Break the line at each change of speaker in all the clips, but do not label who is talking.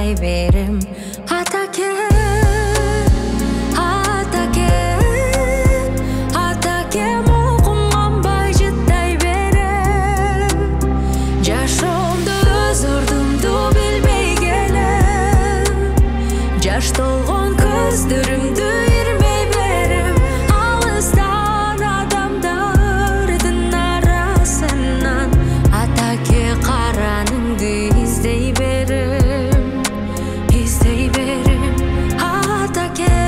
ыздай берем. Атаке, мукум канбай жыттай берем. Жашоомду өз ордумду билбей келем. Жаш толгон көздөрүмдү ирмей берем. Алыстан адамдардын арасынан атаке караныңды издей берем. Атаке,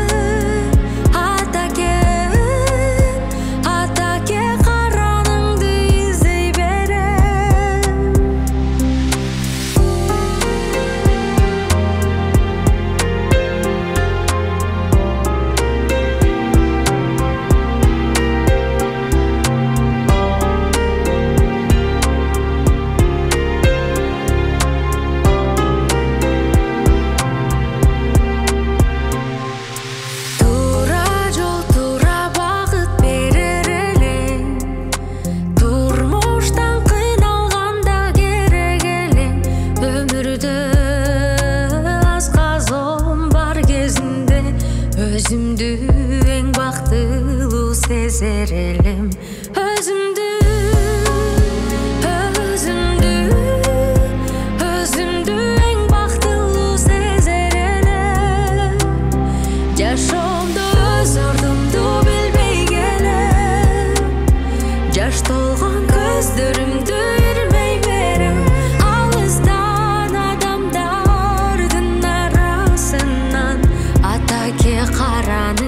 караныңды издей берем. Туура жол, туура багыт берер элең. Турмуштан кыйналганда керек элең. Өмүрдө азказон бар кезинде өзүмдү эң бактылуу сезер элем. Өзүмдү эң бактылуу сезер элем. Жашоомдо өз ордумду билбей келем. Жаш толгон көздөрүмдү ирмей берем. Алыстан адамдардын арасынан атаке караны